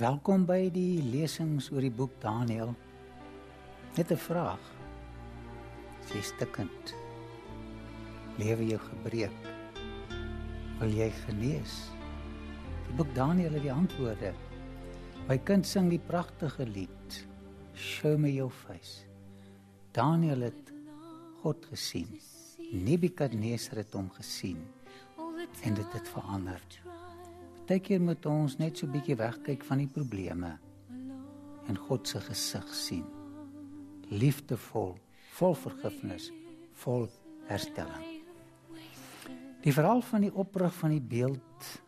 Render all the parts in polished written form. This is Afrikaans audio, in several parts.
Welkom by die lesings oor die boek Daniël. Net 'n vraag. Is jy stikkend? Lewe jou gebreek? Wil jy genees? Die boek Daniël het die antwoorde. My kind sing die pragtige lied, Show me your face. Daniël het God gesien. Nebukadneser het hom gesien. En dit het verander. Partykeer moet ons net so 'n bietjie wegkyk van die probleme en God se gesig sien. Liefdevol, vol vergifnis, vol herstelling. Die verhaal van die oprig van die beeld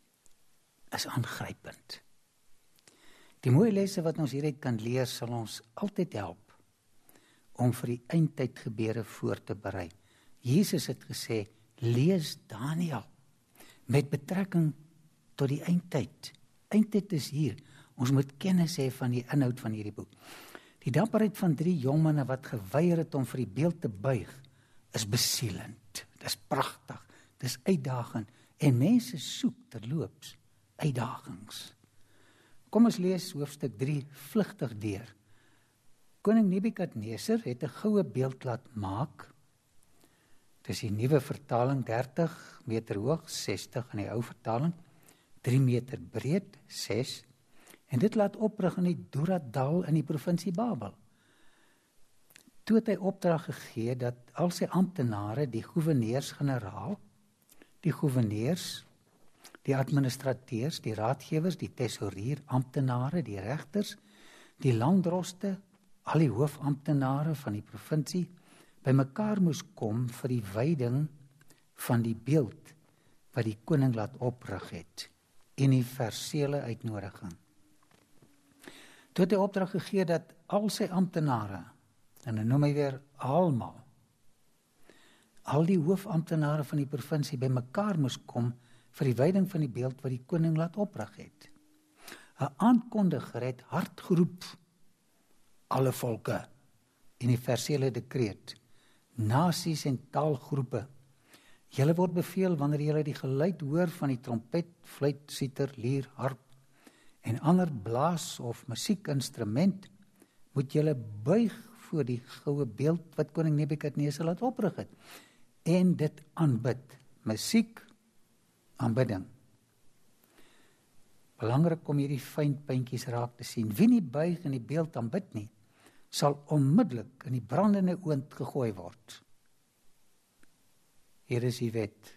is aangrypend. Die mooi lesse wat ons hieruit kan leer sal ons altyd help om vir die eindtyd gebeure voor te berei. Jesus het gesê, lees Daniël met betrekking tot die eindtyd. Eindtyd is hier. Ons moet kennis hê van die inhoud van hierdie boek. Die dapperheid van 3 jongmanne wat geweier het om vir die beeld te buig, is besielend. Dis pragtig, dis uitdagend en mense soek terloops uitdagings. Kom ons lees hoofstuk 3 vlugtig deur. Koning Nebukadneser het 'n goue beeld laat maak. Dis die nuwe vertaling 30 meter hoog, 60 in die ou vertaling, 3 meter breed, 6, en dit laat oprig in die Dura-dal in die provinsie Babel. Toe het hy opdrag gegee dat al sy amptenare, die goewerneurs-generaal, die goewerneurs, die administrateurs, die raadgewers, die tesourier, amptenare, die regters, die landdroste, al die hoofamptenare van die provinsie, bymekaar moes kom vir die wyding van die beeld wat die koning laat oprig het. Universele uitnodiging. Toe het hy opdrag gegee dat al sy amptenare, en dan noem hy weer almal, al die hoofamptenare van die provinsie bymekaar moes kom vir die wyding van die beeld wat die koning laat oprig het. 'n Aankondiger het hard geroep, alle volke, universele dekreet, nasies en taalgroepe. Julle word beveel wanneer julle die geluid hoor van die trompet, fluit, siter, lier, harp en ander blaas of musiekinstrument, moet julle buig voor die goue beeld wat koning Nebukadneser laat oprig het en dit aanbid. Musiek, aanbidding. Belangrik om hierdie fyn puntjies raak te sien. Wie nie buig en die beeld aanbid nie, sal onmiddellik in die brandende oond gegooi word. Hier is die wet.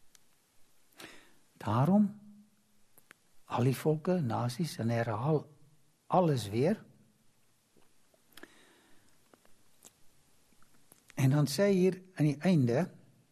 Daarom, al die volke, nasies, en herhaal alles weer. En dan sê hier aan die einde,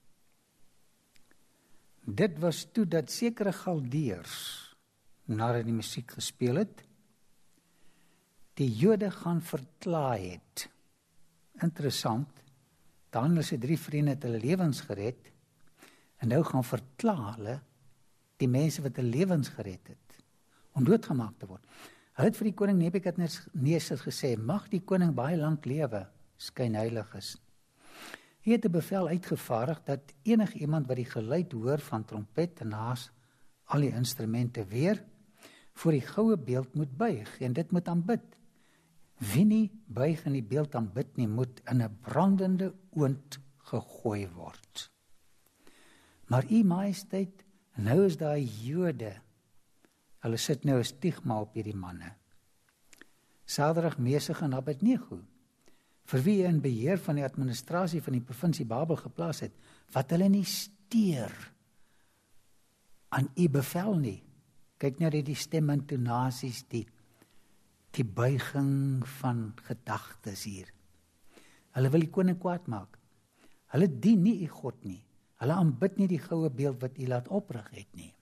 dit was toe dat sekere Galdeërs, nadat die musiek gespeel het, die Jode gaan verklaai het. Interessant, Daniël se 3 vriende het hulle lewens gered, en nou gaan verkla hulle die mense wat hulle lewens gered het, om doodgemaak te word. Hulle het vir die koning Nebukadneser gesê, mag die koning baie lank lewe, skynheilig is. Hy het 'n bevel uitgevaardig dat enig iemand wat die geluid hoor van trompet en naas al die instrumente weer, voor die goue beeld moet buig, en dit moet aanbid. Wie nie buig in die beeld aanbid nie, moet in 'n brandende oond gegooi word. Maar u majesteit, nou is daai Jode, hulle sit nou 'n stigma op hierdie manne. Sadrag, Mesach en Abednego, vir wie hy in beheer van die administrasie van die provinsie Babel geplaas het, wat hulle nie steur aan u bevel nie. Kyk nou die stemintonasies, die buiging van gedagtes hier. Hulle wil die koning kwaad maak. Hulle dien nie u God nie. Hulle aanbid nie die goue beeld wat u laat oprig het nie.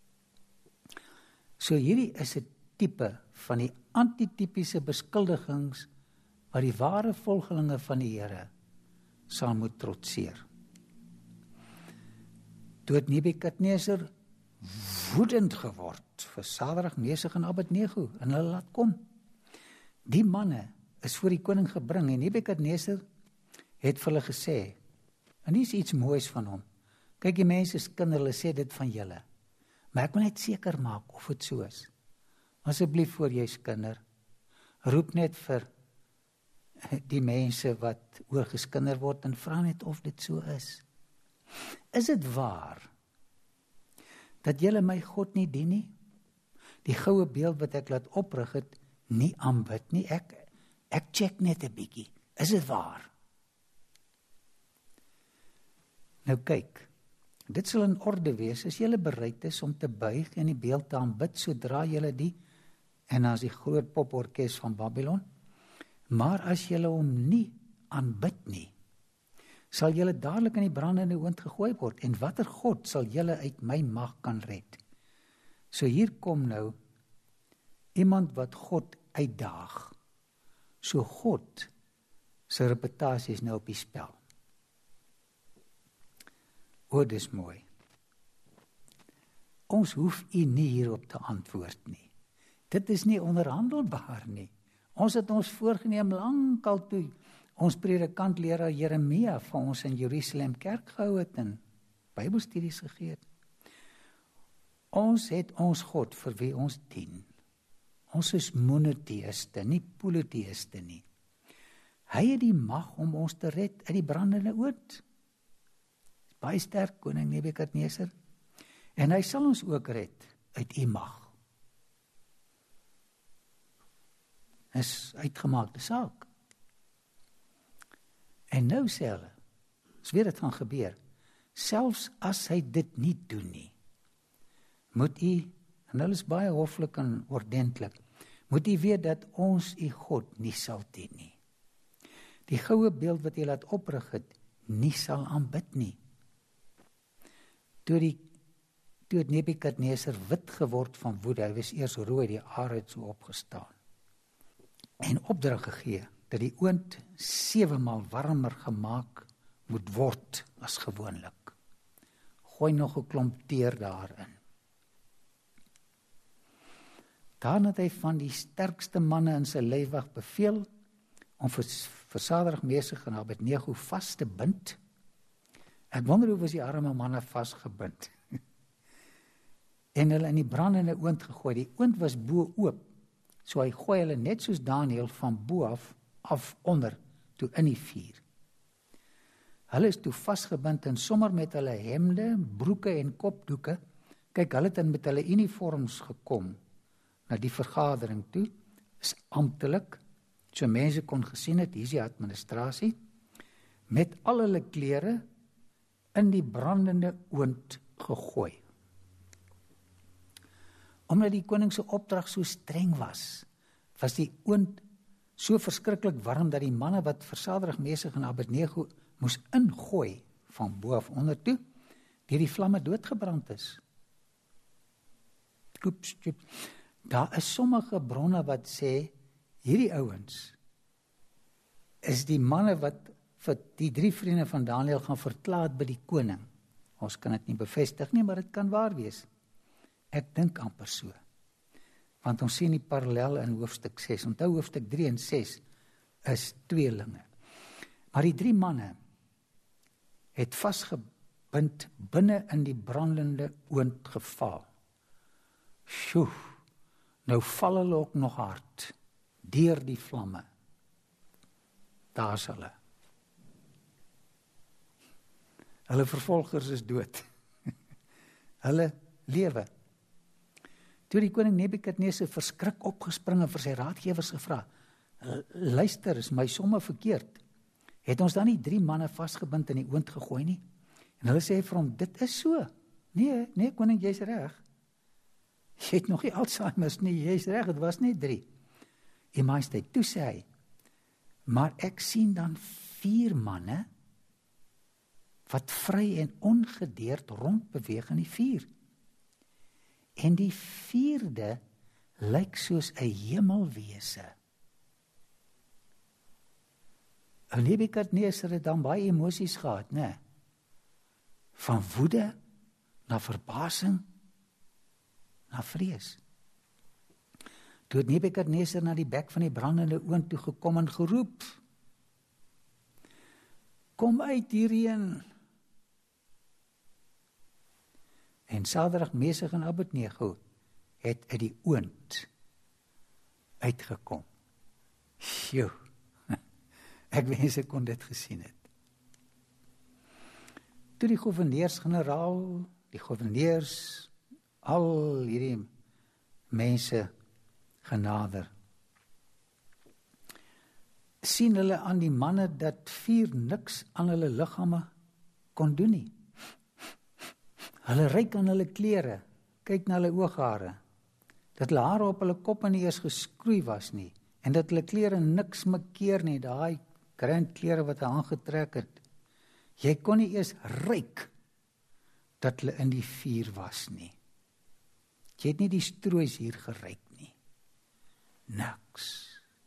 So hierdie is 'n tipe van die antitipiese beskuldigings wat die ware volgelinge van die Here sal moet trotseer. Toe het Nebukadneser woedend geword vir Sadrag, Mesach en Abednego en hulle laat kom. Die manne is voor die koning gebring en Nebukadneser het vir hulle gesê, en dis iets moois van hom, kyk die mense is kinder, hulle sê dit van julle, maar ek wil net seker maak of het so is. asseblief voor jy skinder, roep net vir die mense wat oorgeskinder word en vra net of dit so is. Is dit waar dat julle my God nie dien nie? Die goue beeld wat ek laat oprig het, nie aanbid nie. Ek check net 'n bietjie. Is dit waar? Nou kyk, dit sal in orde wees as julle bereid is om te buig en die beeld te aanbid sodra julle die, en as die groot poporkes van Babylon, maar as julle hom nie aanbid nie, sal julle dadelik in die brandende oond gegooi word, en watter God sal julle uit my mag kan red? So hier kom nou iemand wat God uitdaag. So God se reputasie is nou op die spel. O, dis mooi. Ons hoef u nie hierop te antwoord nie. Dit is nie onderhandelbaar nie. Ons het ons voorgeneem lankal toe ons predikant leraar Jeremia van ons in Jerusalem kerk gehou het en Bybelstudies gegee het. Ons het ons God vir wie ons dien. Ons is monoteïste, nie polyteïste nie. Hy het die mag om ons te red uit die brandende oond. Baie sterk, koning Nebukadneser. En hy sal ons ook red uit u mag. Is uitgemaakte saak. En nou sê hulle, as weer dit gaan gebeur, selfs as hy dit nie doen nie, moet u, en hulle is baie hoflik en ordentlik, moet u weet dat ons u God nie sal dien nie. Die goue beeld wat hy laat oprig het, nie sal aanbid nie. Toe het Nebukadneser wit geword van woede, hy was eers rooi, die aar het so opgestaan. En opdrag gegee, dat die oond 7 maal warmer gemaak moet word as gewoonlik. Gooi nog 'n klomp teer daarin. Daarna het hy van die sterkste manne in sy leibwag beveel om vir Sadrag-Mesach en Abednego vas te bind. Ek wonder hoe was die arme manne vasgebind. En hulle in die brandende oond gegooi. Die oond was bo oop, so hy gooi hulle net soos Daniël van bo af onder, toe in die vuur. Hulle is toe vasgebind en sommer met hulle hemde, broeke en kopdoeke. Kyk, hulle het met hulle uniforms gekom na die vergadering toe, is amptelik, so mense kon gesien het, hier is die administrasie, met al hulle klere in die brandende oond gegooi. Omdat die koning se opdrag so streng was die oond so verskriklik warm, dat die manne wat vir Sadrag-Mesach en Abednego moes ingooi, van bo af onder toe, deur die vlamme doodgebrand is. Daar is sommige bronne wat sê, hierdie ouens is die manne wat vir die 3 vriende van Daniël gaan verklaar by die koning. Ons kan dit nie bevestig nie, maar dit kan waar wees. Ek dink amper so. Want ons sien die parallel in hoofstuk 6. Onthou hoofstuk 3 en 6 is tweelinge. Maar die 3 manne het vasgebind binne in die brandende oond geval. Sjoe, nou val hulle ook nog hard deur die vlamme. Daar is hulle. Hulle vervolgers is dood. Hulle lewe. Toe die koning Nebukadneser verskrik opgespring en vir sy raadgewers gevra, luister, is my somme verkeerd. Het ons dan nie 3 manne vasgebind in die oond gegooi nie? En hulle sê vir hom, dit is so. Nee, koning, jy's reg. Jy het nog nie Alzheimer's nie, jy's reg, het was net 3. En majesteit, toe sê hy, maar ek sien dan 4 manne wat vry en ongedeerd rondbeweeg in die vuur. En die 4de lyk soos 'n hemelwese. En Nebukadneser het dan baie emosies gehad, né? Van woede na verbasing na vrees. Toe het Nebukadneser na die bek van die brandende oond toe gekom en geroep, kom uit hierheen. En Sadrag, Mesach en Abednego het uit die oond uitgekom. Sjoe, ek wens ek kon dit gesien het. Toe die gouverneurs-generaal, die gouverneurs, al hierdie mense genader, sien hulle aan die manne dat vuur niks aan hulle liggame kon doen nie. Hulle ryk aan hulle klere, kyk na hulle ooghare, dat hulle hare op hulle kop nie eers geskroei was nie, en dat hulle klere niks makkeer nie, daai grand klere wat hy aangetrek het. Jy kon nie eers ryk dat hulle in die vuur was nie. Jy het nie die stroois hier geryk nie. Niks.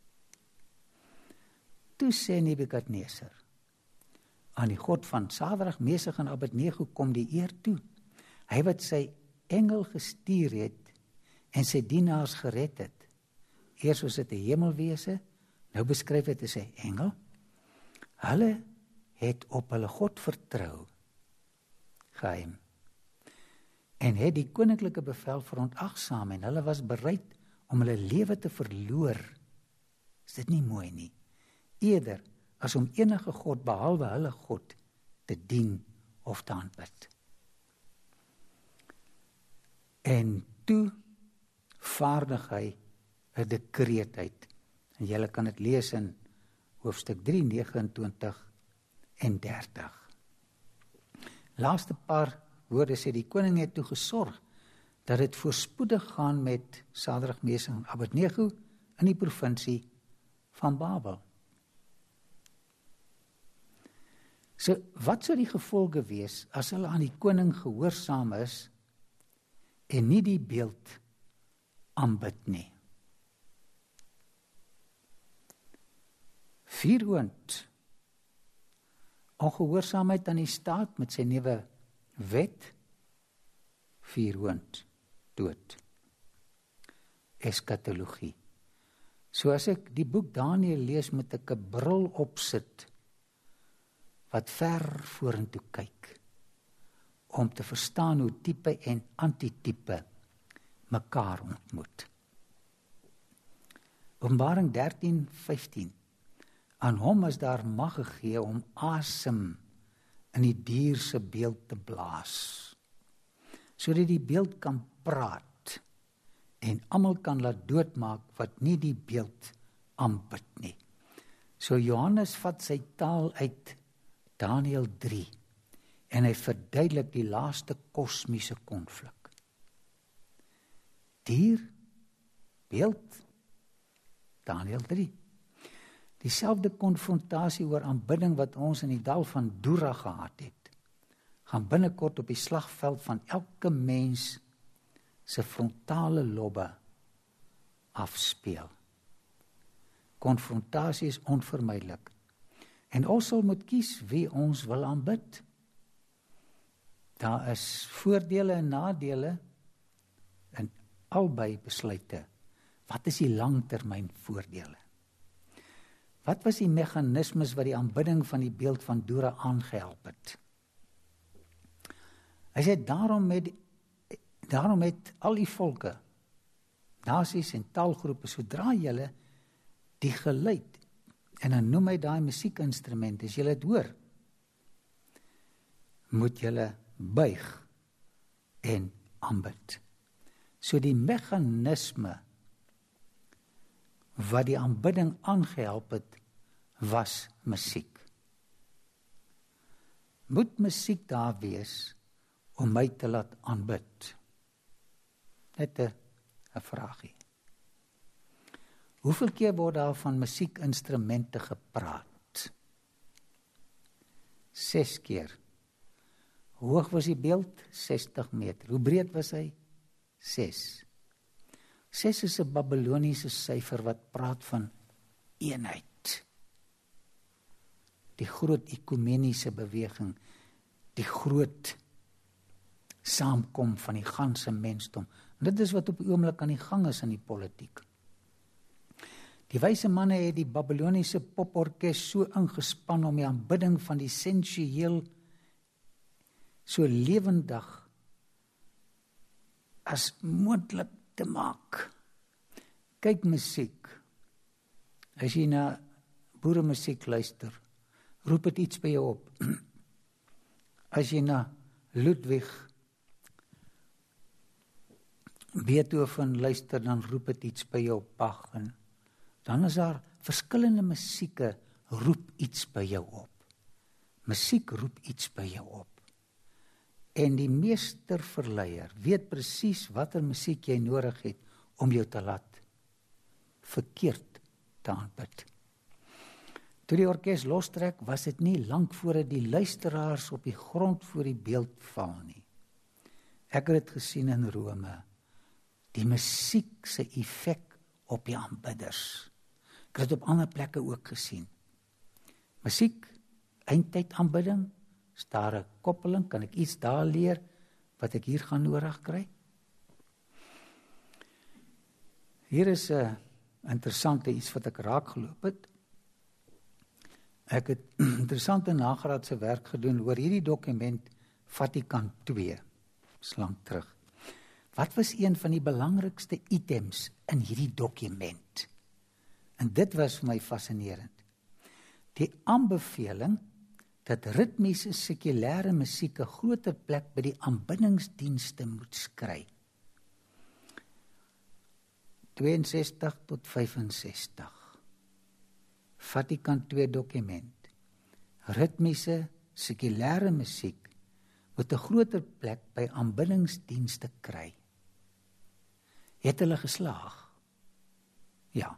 Toe sê Nebukadneser, aan die God van Sadrag, Mesach en Abednego kom die eer toe. Hy wat sy engel gestuur het en sy dienaars gered het. Eers was dit 'n hemelwese, nou beskryf dit as sy engel. Hulle het op hulle God vertrou, geheim, en het die koninklike bevel verontagsaam, en hulle was bereid om hulle lewe te verloor. Is dit nie mooi nie? Eerder as om enige God behalwe hulle God te dien of te aanbid. En toe vaardig hy 'n dekreet uit. En julle kan dit lees in hoofstuk 3, 29 en 30. Laaste paar woorde sê die koning het toe gesorg dat dit voorspoedig gaan met Sadrag, Mesach en Abednego in die provinsie van Babel. So, wat sou die gevolge wees as hulle aan die koning gehoorsaam is en nie die beeld aanbid nie? Vuuroond, ongehoorsaamheid aan die staat met sy nuwe wet, vuuroond, dood. Eskatologie. So as ek die boek Daniël lees, moet ek 'n bril opsit wat ver vorentoe kyk, om te verstaan hoe tipe en antitipe mekaar ontmoet. Openbaring 13:15. Aan hom is daar mag gegee om asem in die dier se beeld te blaas, sodat die beeld kan praat en almal kan laat doodmaak wat nie die beeld aanbid nie. So Johannes vat sy taal uit Daniël 3 en hy verduidelik die laaste kosmiese konflik. Dier, beeld, Daniël 3. Dieselfde konfrontasie oor aanbidding wat ons in die dal van Dura gehad het, gaan binnekort op die slagveld van elke mens se frontale lobbe afspeel. Konfrontasie is onvermydelik. En ons sal moet kies wie ons wil aanbid. Daar is voordele en nadele in albei besluite. Wat is die langtermyn voordele? Wat was die meganismes wat die aanbidding van die beeld van Dura aangehelp het? Hy sê daarom het al die volke, nasies en taalgroepe, sodra julle die geluid, en dan noem hy daai musiekinstrument, as julle dit hoor, moet julle buig en aanbid. So die meganisme wat die aanbidding aangehelp het, was musiek. Moet musiek daar wees om my te laat aanbid? Net 'n vraagie. Hoeveel keer word daar van musiekinstrumente gepraat? 6 keer. Hoe hoog was die beeld? 60 meter. Hoe breed was hy? 6. 6 is 'n Babyloniese syfer wat praat van eenheid. Die groot ekumeniese beweging, die groot saamkom van die ganse mensdom. En dit is wat op die oomblik aan die gang is in die politiek. Die wyse manne het die Babyloniese poporkes so ingespan om die aanbidding van die sensueel so lewendig as moontlik te maak. Kyk musiek. As jy na boeremusiek luister, roep dit iets by jou op. As jy na Ludwig Beethoven luister, dan roep dit iets by jou op. Bach, en dan is daar verskillende musieke roep iets by jou op. Musiek roep iets by jou op. En die meesterverleier weet presies watter musiek jy nodig het om jou te laat verkeerd te aanbid. Toe die orkes lostrek, was dit nie lank voordat die luisteraars op die grond voor die beeld val nie. Ek het dit gesien in Rome. Die musiek se effek op die aanbidders. Ek het dit op ander plekke ook gesien. Musiek, eindtyd aanbidding, is daar 'n koppeling, kan ek iets daar leer wat ek hier gaan nodig kry? Hier is 'n interessante iets wat ek raak geloop het. Ek het interessante nagraadse werk gedoen oor hierdie dokument Vatikaan II, lank terug. Wat was een van die belangrikste items in hierdie dokument? En dit was vir my fascinerend. Die aanbeveling dat ritmiese sekulêre musiek 'n groter plek by die aanbiddingsdienste moet skry. 62 tot 65. Vatikaan II dokument. Ritmiese sekulêre musiek moet 'n groter plek by aanbiddingsdienste kry. Het hulle geslaag? Ja.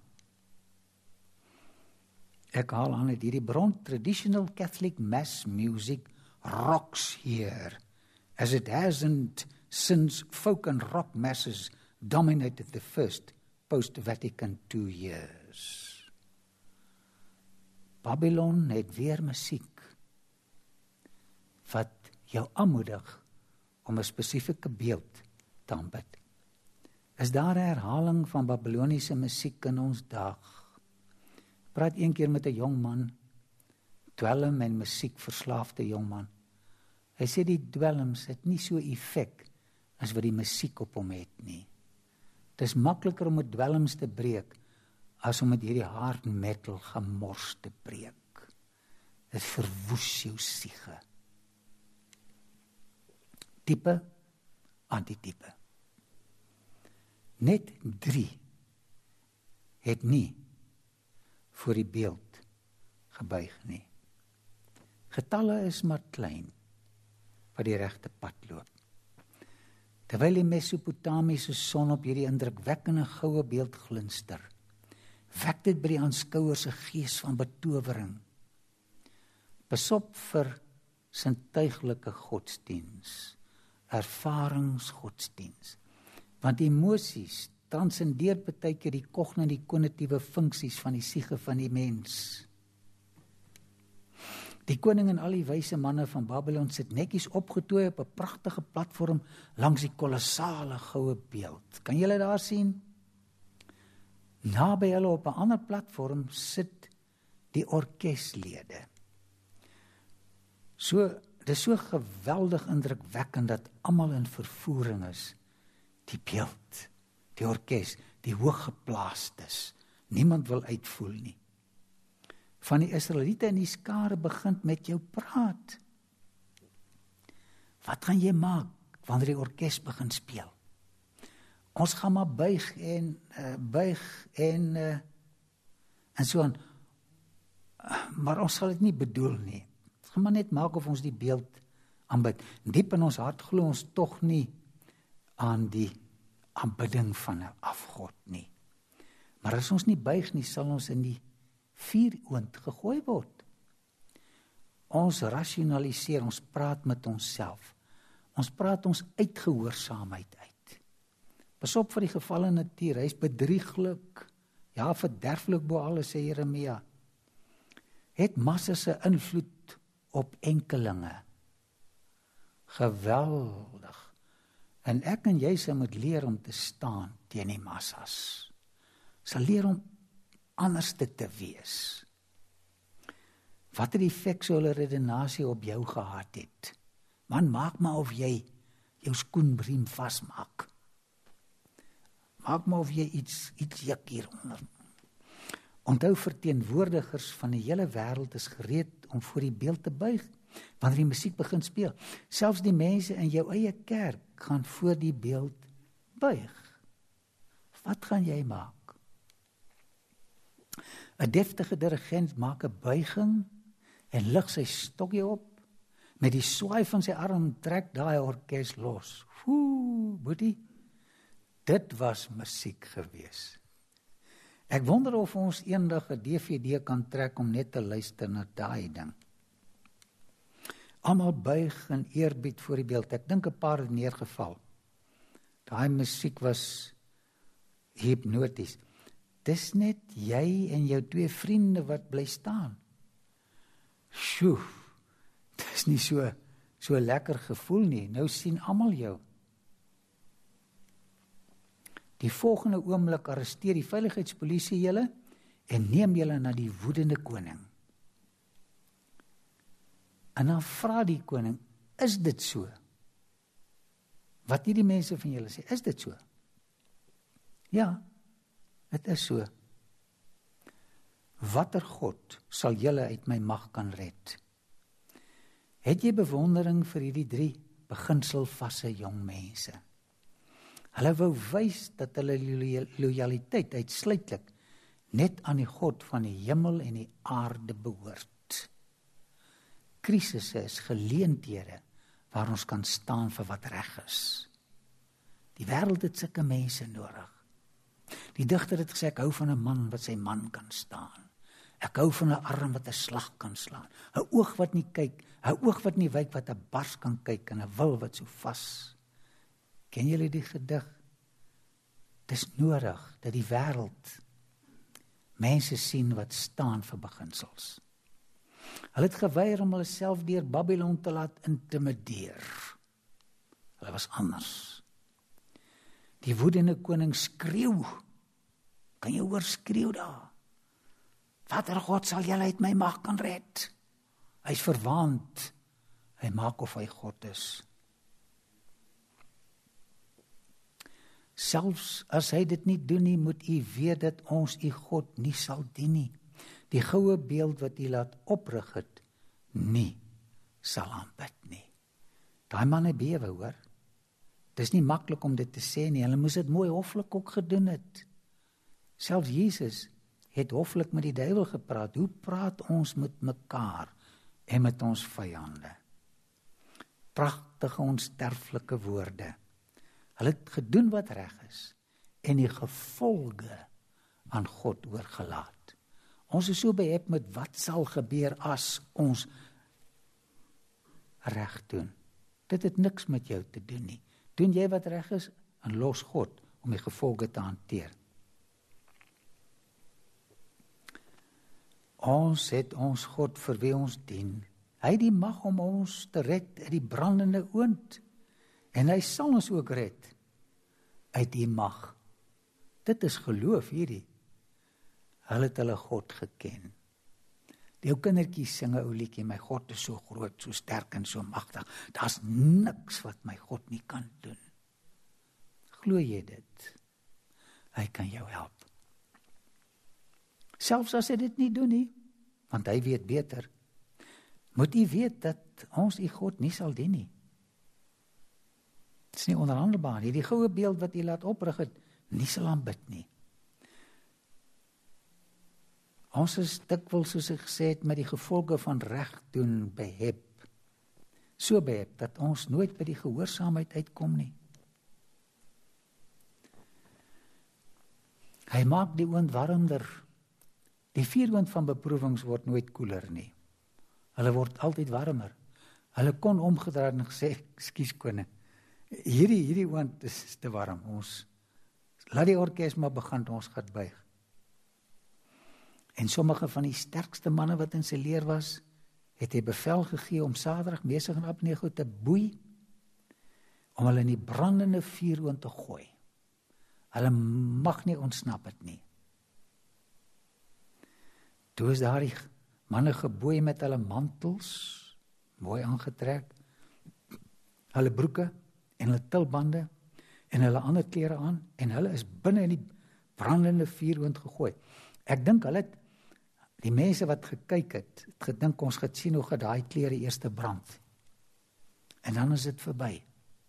Ek haal aan uit hierdie bron, traditional Catholic mass music rocks here, as it hasn't since folk and rock masses dominated the first post-Vatican II years. Babylon het weer musiek wat jou aanmoedig om 'n spesifieke beeld te aanbid. Is daar 'n herhaling van Babyloniese musiek in ons dag? Praat een keer met 'n jong man, dwelm en musiek verslaafde jong man. Hy sê die dwelms het nie so effek as wat die musiek op hom het nie. Dit is makliker om met dwelms te breek as om met hierdie hard metal gemors te breek. Dit verwoes jou siege. Tipe, antitipe. Net 3 het nie voor die beeld gebuig nie. Getalle is maar klein wat die regte pad loop. Terwyl die Mesopotamiese son op hierdie indrukwekkende goue beeld glinster, wek dit by die aanskouer se gees van betowering. Pas op vir sintuiglike godsdiens, ervaringsgodsdiens, want emosies transcendeer baie keer die kognitiewe funksies van die siege van die mens. Die koning en al die wyse manne van Babylon sit netjies opgetooi op 'n pragtige platform langs die kolossale goue beeld. Kan julle daar sien? Naby hulle op 'n ander platform sit die orkeslede. Dit is so geweldig indrukwekkend dat almal in vervoering is. Die beeld, die orkes, die hooggeplaastes. Niemand wil uitvoel nie. Van die Israeliete in die skare begin met jou praat. Wat gaan jy maak wanneer die orkes begin speel? Ons gaan maar buig en so aan. Maar ons sal dit nie bedoel nie. Ons gaan maar net maak of ons die beeld aanbid. Diep in ons hart glo ons tog nie aan die aanbidding van 'n afgod nie. Maar as ons nie buig nie, sal ons in die vuuroond gegooi word. Ons rasionaliseer, ons praat met onsself. Ons praat ons uitgehoorsaamheid uit. Pas op vir die gevalle natuur, hy is bedrieglik, ja, verderflik bo alles, sê Jeremia. Het massa se invloed op enkelinge. Geweldig. En ek en jy sal moet leer om te staan teen die massas. Sal leer om anders te wees. Wat het die effek sou hulle redenasie op jou gehad het? Man, maak maar of jy jou skoenriem vasmaak. Maak maar of jy iets juk hieronder. Onthou, verteenwoordigers van die hele wêreld is gereed om voor die beeld te buig, wanneer die musiek begin speel. Selfs die mense in jou eie kerk gaan voor die beeld buig. Wat gaan jy maak? 'n deftige dirigent maak 'n buiging en lig sy stokkie op. Met die swaai van sy arm trek daai orkes los. Boetie, dit was musiek gewees. Ek wonder of ons eendag 'n DVD kan trek om net te luister na daai ding. Almal buig in eerbied voor die beeld. Ek dink 'n paar het neergeval. Daai musiek was hypnoties. Dis net jy en jou 2 vriende wat bly staan. Sjoe, dis nie so lekker gevoel nie. Nou sien almal jou. Die volgende oomblik arresteer die veiligheidspolisie julle en neem julle na die woedende koning. En dan vra die koning, is dit so? Wat hierdie mense van julle sê, is dit so? Ja, dit is so. Watter God sal julle uit my mag kan red? Het jy bewondering vir hierdie 3 beginselvasse jong mense? Hulle wou wys dat hulle lojaliteit uitsluitlik net aan die God van die hemel en die aarde behoort. Krisisse is geleenthede waar ons kan staan vir wat reg is. Die wêreld het sulke mense nodig. Die digter het gesê, ek hou van 'n man wat sy man kan staan. Ek hou van 'n arm wat 'n slag kan slaan. 'n oog wat nie kyk, 'n oog wat nie wyk wat 'n bars kan kyk en 'n wil wat so vas. Ken julle die gedig? Dis nodig dat die wêreld mense sien wat staan vir beginsels. Hulle het geweier om hulle self deur Babylon te laat intimideer. Hulle was anders. Die woedende koning skreeu. Kan jy hoor skreeu daar? Watter God sal julle uit my mag kan red? Hy's verwaand. Hy maak of hy God is. Selfs as hy dit nie doen nie, moet u weet dat ons u God nie sal dien nie. Die goue beeld wat u laat oprig het, nie sal aanbid nie. Daai manne bewe, hoor. Dis nie maklik om dit te sê nie. Hulle moes dit mooi hoflik ook gedoen het. Selfs Jesus het hoflik met die duiwel gepraat. Hoe praat ons met mekaar en met ons vyande? Pragtige onsterflike woorde. Hulle het gedoen wat reg is en die gevolge aan God oorgelaat. Ons is so behep met wat sal gebeur as ons reg doen. Dit het niks met jou te doen nie. Doen jy wat reg is en los God om die gevolge te hanteer. Ons het ons God vir wie ons dien. Hy het die mag om ons te red uit die brandende oond. En hy sal ons ook red uit die mag. Dit is geloof hierdie. Hulle het hulle God geken. Die ou kindertjies sing 'n ou liedjie, my God is so groot, so sterk en so magtig. Daar's niks wat my God nie kan doen. Glo jy dit? Hy kan jou help. Selfs as hy dit nie doen nie, want hy weet beter. Moet u weet dat ons u God nie sal dien nie. Dit is nie onderhandelbaar nie. Die goue beeld wat u laat oprig het, nie sal aanbid nie. Ons is dikwels, soos ek gesê het, met die gevolge van reg doen behep. So behep dat ons nooit by die gehoorsaamheid uitkom nie. Hy maak die oond warmer. Die vuuroond van beproewings word nooit koeler nie. Hulle word altyd warmer. Hulle kon omgedraai en gesê, ekskuus koning, hierdie oond is te warm. Ons laat die orkes maar begin, ons gaan buig. En sommige van die sterkste manne wat in sy leer was, het hy bevel gegee om Sadrag, Mesach en Abednego te boei, om hulle in die brandende vuuroond te gooi. Hulle mag nie ontsnap het nie. Toe is daar die manne geboei met hulle mantels, mooi aangetrek, hulle broeke en hulle tulbande, en hulle ander klere aan, en hulle is binne in die brandende vuuroond gegooi. Ek dink hulle het, die mense wat gekyk het gedink ons gaan sien hoe gaan daai klere eers brand. En dan is dit verby.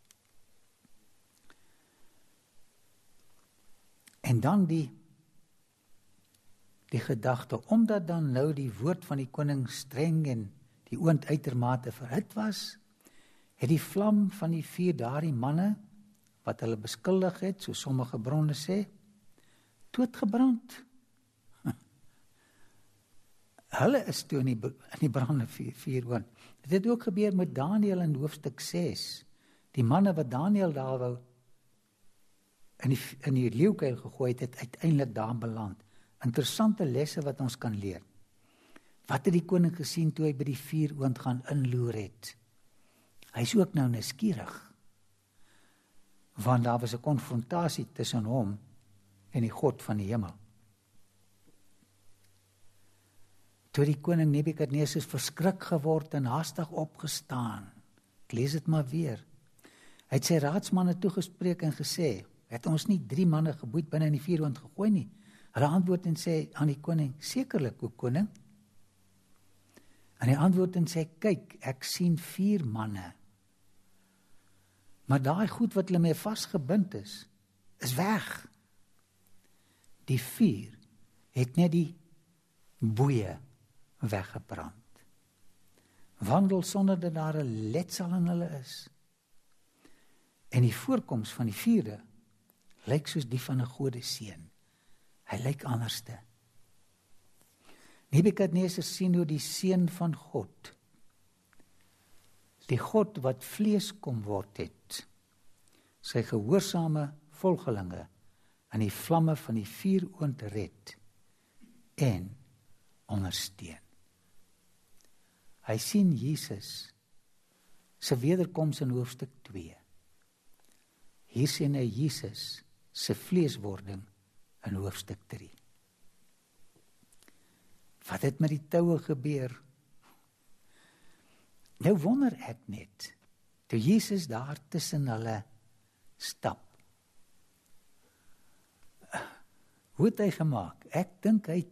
En dan die gedagte, omdat dan nou die woord van die koning streng en die oond uitermate verhit was, het die vlam van die vuur daardie manne, wat hulle beskuldig het, so sommige bronne sê, doodgebrand. Hulle is toe in die brandende vuuroond. Dit het ook gebeur met Daniël in hoofstuk 6. Die manne wat Daniël daar wou in die leeukuil gegooi het uiteindelik daar beland. Interessante lesse wat ons kan leer. Wat het die koning gesien toe hy by die vuuroond gaan inloer het? Hy is ook nou nuuskierig. Want daar was 'n konfrontasie tussen hom en die God van die hemel. Toe die koning Nebukadneser verskrik geword en haastig opgestaan. Ek lees dit maar weer. Hy het sy raadsmanne toegespreek en gesê, het ons nie 3 manne geboeid binne in die vuuroond gegooi nie? Hulle antwoord en sê aan die koning, sekerlik o koning. En hy antwoord en sê, kyk, ek sien 4 manne. Maar daai goed wat hulle mee vasgebind is weg. Die vuur het net die boeie weggebrand. Wandel sonder dat daar 'n letsel in hulle is. En die voorkoms van die vuurde lyk soos die van 'n godeseun. Hy lyk anderste. Nebukadneser sien hoe die seun van God, die God wat vlees kom word het, sy gehoorsame volgelinge aan die vlamme van die vuuroond red en ondersteun. Hy sien Jesus se wederkoms in hoofstuk 2. Hier sien hy Jesus se vleeswording in hoofstuk 3. Wat het met die toue gebeur? Nou wonder ek net, toe Jesus daar tussen hulle stap, hoe het hy gemaak? Ek dink hy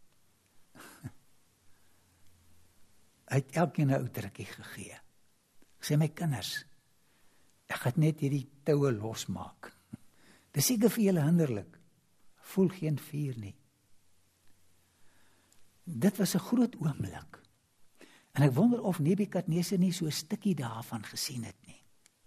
het elkeen 'n ou drukkie gegee. Sê my kinders, ek gaan net hierdie toue losmaak. Dis seker vir julle hinderlik. Voel geen vuur nie. Dit was 'n groot oomblik. En ek wonder of Nebukadneser nie so 'n stukkie daarvan gesien het nie.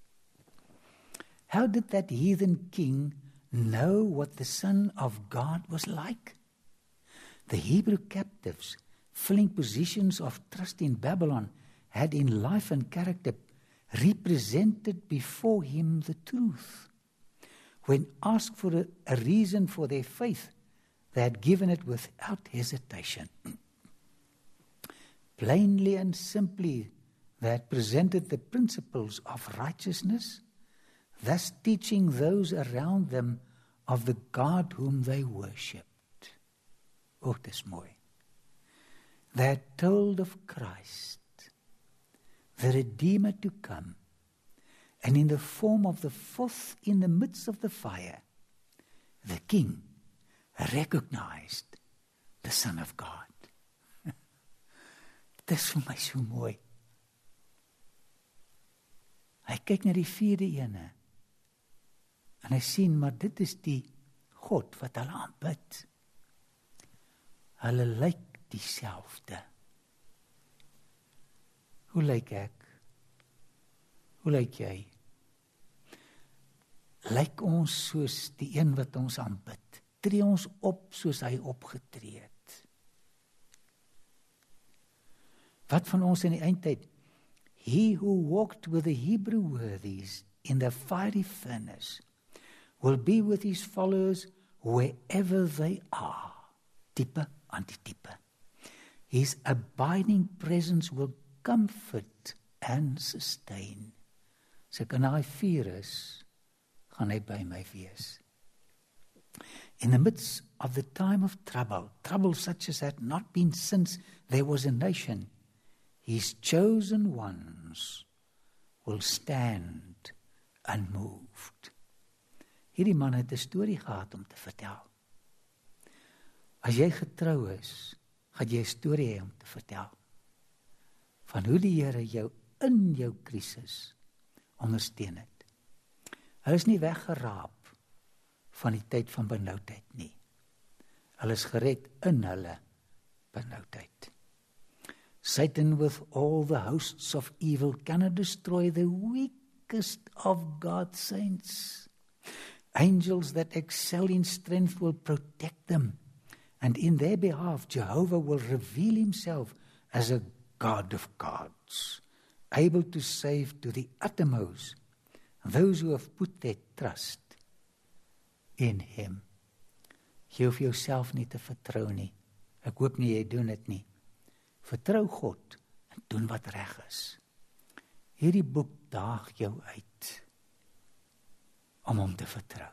How did that heathen king know what the Son of God was like? The Hebrew captives, filling positions of trust in Babylon, had in life and character represented before him the truth. When asked for a reason for their faith, they had given it without hesitation. Plainly and simply, they had presented the principles of righteousness, thus teaching those around them of the God whom they worshipped. Oh, dis mooi. They had told of Christ, the Redeemer to come, and in the form of the 4th in the midst of the fire, the King recognized the Son of God. Dis vir my so mooi. Hy kyk na die 4de ene, en hy sien, maar dit is die God wat hulle aanbid. Hulle lyk dieselfde. Hoe lyk ek? Hoe lyk jy? Lyk ons soos die een wat ons aanbid? Tree ons op soos hy opgetree het? Wat van ons in die eindtyd? He who walked with the Hebrew worthies in the fiery furnace will be with his followers wherever they are. Type, antitype. His abiding presence will comfort and sustain. So kan hy vuur is, gaan hy by my wees. In the midst of the time of trouble such as had not been since there was a nation, his chosen ones will stand unmoved. Hierdie man het 'n storie gehad om te vertel. As jy getrou is, gaan jy 'n storie hê om te vertel. Van hoe die Here jou in jou krisis ondersteun het. Hulle is nie weggeraap van die tyd van benoudheid nie. Hulle is gered in hulle benoudheid. Satan with all the hosts of evil cannot destroy the weakest of God's saints. Angels that excel in strength will protect them, and in their behalf Jehovah will reveal himself as a God of gods, able to save to the uttermost those who have put their trust in him. Jy hoef jouself nie te vertrou nie. Ek hoop nie jy doen dit nie. Vertrou God en doen wat reg is. Hierdie boek daag jou uit om hom te vertrou.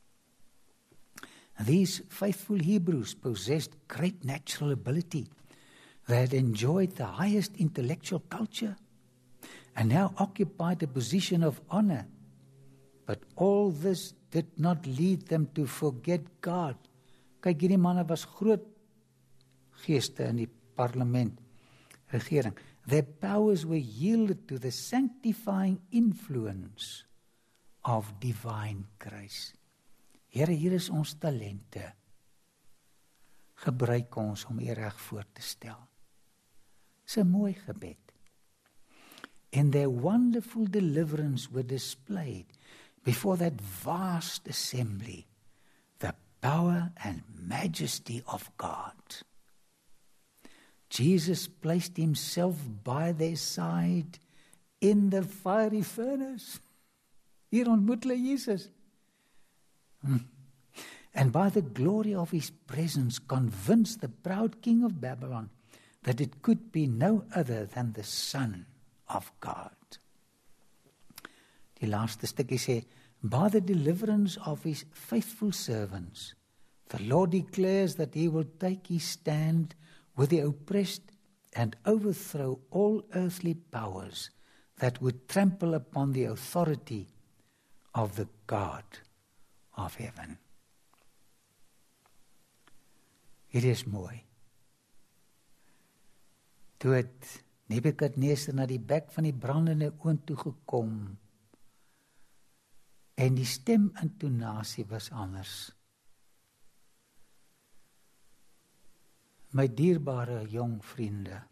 These faithful Hebrews possessed great natural ability. They had enjoyed the highest intellectual culture and now occupied a position of honor. But all this did not lead them to forget God. Kyk, hierdie manne was groot geeste in die parlement, regering. Their powers were yielded to the sanctifying influence of divine grace. Here, hier is ons talente. Gebruik ons om U reg voor te stel. Dis 'n mooi gebed. And their wonderful deliverance were displayed before that vast assembly, the power and majesty of God. Jesus placed himself by their side in the fiery furnace. Hier ontmoet hulle Jesus. And by the glory of his presence convinced the proud king of Babylon that it could be no other than the Son of God. Die laaste stukkie sê, by the deliverance of his faithful servants, the Lord declares that he will take his stand with the oppressed and overthrow all earthly powers that would trample upon the authority of the God of heaven. Hier is mooi. Toe het Nebukadneser na die bek van die brandende oond toe gekom en die stemintonasie was anders. My dierbare jong vriende,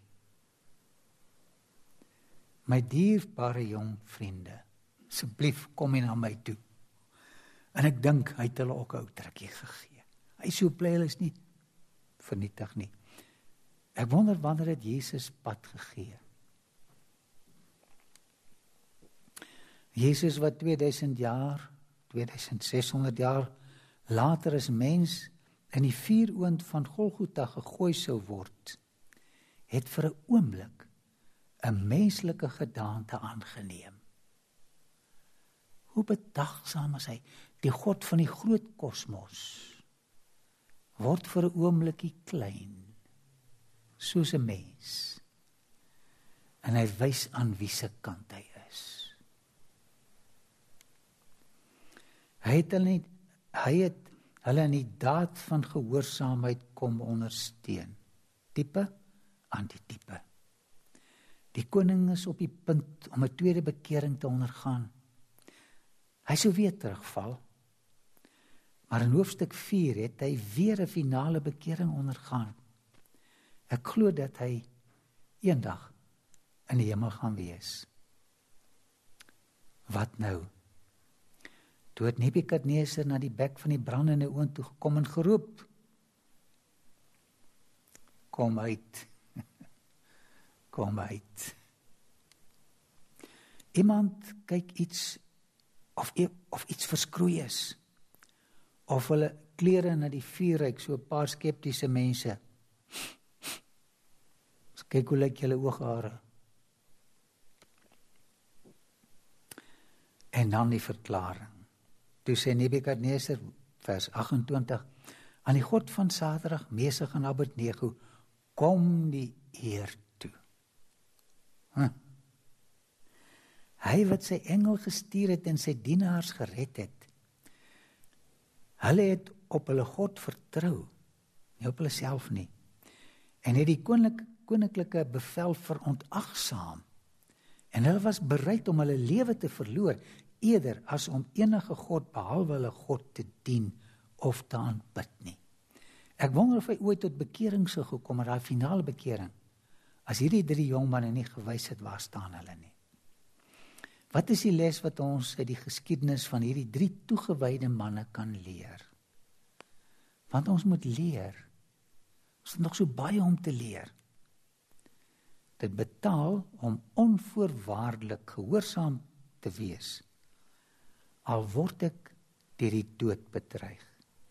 asseblief kom jy na my toe. En ek dink, hy het hulle ook 'n ou drukkie gegee. Hy so bly hulle is nie vernietig nie. Ek wonder wanneer het Jesus pad gegee. Jesus wat 2000 jaar, 2600 jaar later as mens in die vuuroond van Golgotha gegooi sou word, het vir 'n oomblik 'n menslike gedaante aangeneem. Hoe bedagsaam is hy, die God van die groot kosmos, word vir 'n oomblikie klein, soos 'n mens. En hy wys aan wie se kant hy is. Hy het hulle in die daad van gehoorsaamheid kom ondersteun. Tipe aan die tipe. Die koning is op die punt om 'n tweede bekering te ondergaan. Hy sou weer terugval. Maar in hoofstuk 4 het hy weer 'n finale bekering ondergaan. Ek glo dat hy eendag in die hemel gaan wees. Wat nou? Toe het Nebukadneser na die bek van die brandende oond toe gekom en geroep, kom uit, kom uit. Iemand kyk iets, of iets verskroei is, of hulle klere na die vuur ruik, so 'n paar skeptiese mense. Kyk hoe lyk julle ooghare. En dan die verklaring. Toe sê Nebukadneser, vers 28, aan die God van Sadrag, Mesach en Abednego, kom die eer toe. Hy wat sy engel gestuur het en sy dienaars gered het, Hulle het op hulle God vertrou, nie op hulle self nie, en het die koninklike bevel verontagsaam, en hulle was bereid om hulle lewe te verloor, eerder as om enige God behalwe hulle God te dien of te aanbid nie. Ek wonder of hy ooit tot bekering sou gekom het, daai finale bekering, as hierdie 3 jong manne nie gewys het waar staan hulle nie. Wat is die les wat ons uit die geskiedenis van hierdie 3 toegewyde manne kan leer? Want ons moet leer. Ons het nog so baie om te leer. Dit betaal om onvoorwaardelik gehoorsaam te wees, al word ek deur die dood bedreig.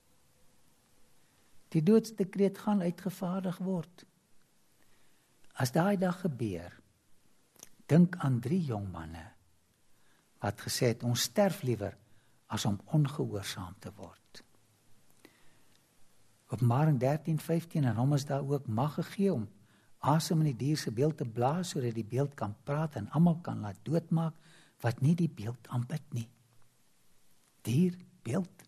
Die doodsdekreet gaan uitgevaardig word. As daai dag gebeur, dink aan 3 jong manne wat gesê het, ons sterf liewer as om ongehoorsaam te word. Openbaring 13:15, en hom is daar ook mag gegee om asem in die dier se beeld te blaas, sodat die beeld kan praat en almal kan laat doodmaak wat nie die beeld aanbid nie. Dier, beeld.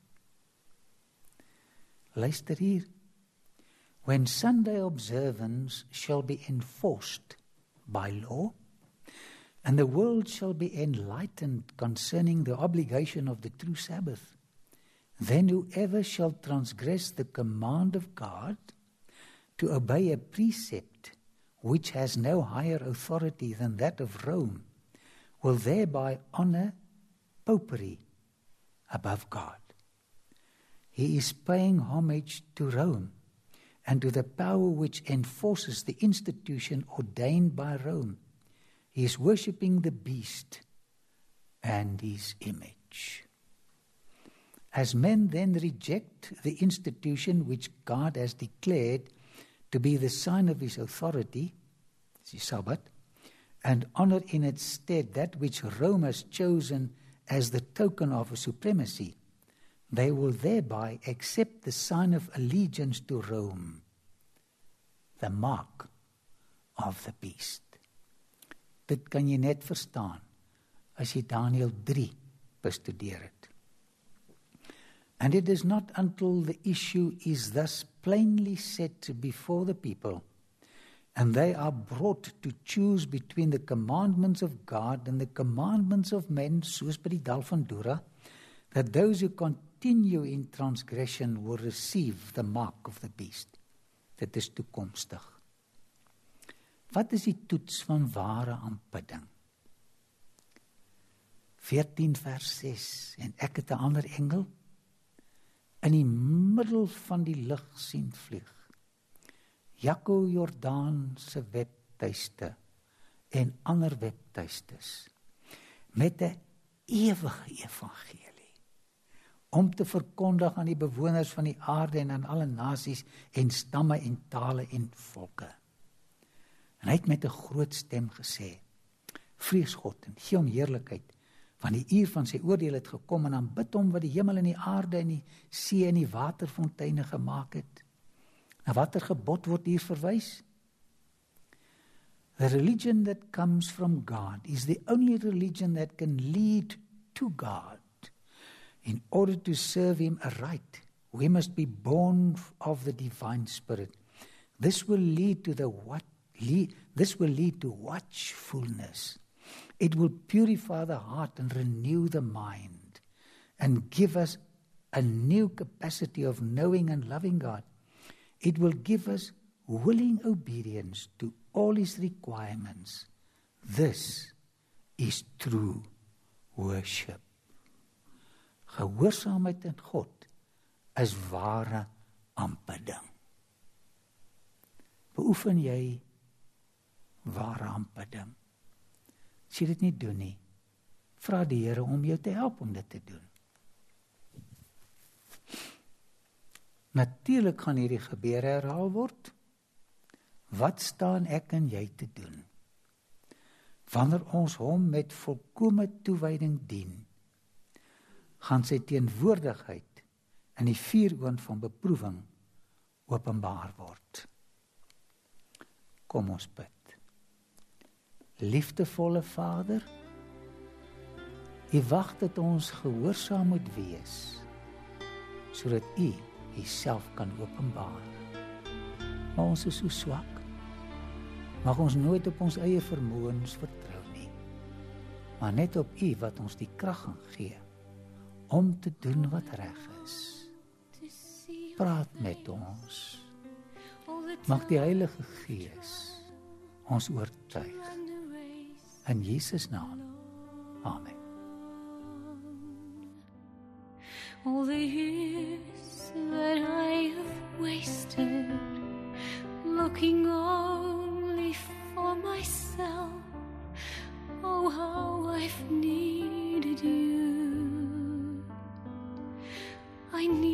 Luister hier. When Sunday observance shall be enforced by law, and the world shall be enlightened concerning the obligation of the true Sabbath, then whoever shall transgress the command of God to obey a precept which has no higher authority than that of Rome will thereby honor popery above God. He is paying homage to Rome and to the power which enforces the institution ordained by Rome. He is worshipping the beast and his image. As men then reject the institution which God has declared to be the sign of his authority, the Sabbath, and honor in its stead that which Rome has chosen as the token of a supremacy, they will thereby accept the sign of allegiance to Rome, the mark of the beast. Dit kan jy net verstaan as jy Daniël 3 bestudeer het. And it is not until the issue is thus plainly set before the people, and they are brought to choose between the commandments of God and the commandments of men, soos by die dal van Dura, that those who continue in transgression will receive the mark of the beast. Dit is toekomstig. Wat is die toets van ware aanbidding? 14 vers 6, en ek het 'n ander engel in die middel van die lug sien vlieg. Jaco Jordaan se webtuiste en ander webtuistes met 'n ewige evangelie om te verkondig aan die bewoners van die aarde en aan alle nasies en stamme en tale en volke. En hy het met 'n groot stem gesê, vrees God en gee hom heerlikheid, want die uur van sy oordeel het gekom, en aanbid hom wat die hemel en die aarde en die see en die waterfonteine gemaak het. Na watter gebod word hier verwys? The religion that comes from God is the only religion that can lead to God. In order to serve him aright, we must be born of the divine spirit. This will lead to watchfulness. It will purify the heart and renew the mind and give us a new capacity of knowing and loving God. It will give us willing obedience to all his requirements. This is true worship. Gehoorsaamheid aan God is ware aanbidding. Beoefen jy ware aanbidding? As jy dit nie doen nie, vra die Here om jou te help om dit te doen. Natuurlik gaan hierdie gebeure herhaal word. Wat staan ek en jy te doen? Wanneer ons hom met volkome toewyding dien, gaan sy teenwoordigheid in die vuuroond van beproewing openbaar word. Kom ons bid. Liefdevolle Vader, U wag dat ons gehoorsaam moet wees sodat U Uself kan openbaar. Maar ons is so swak. Mag ons nooit op ons eie vermoëns vertrou nie, maar net op U wat ons die krag gaan gee om te doen wat reg is. Praat met ons. Mag die Heilige Gees ons oortuig. In Jesus naam. Amen. All the years that I have wasted looking only for myself. Oh, how I've needed you. I need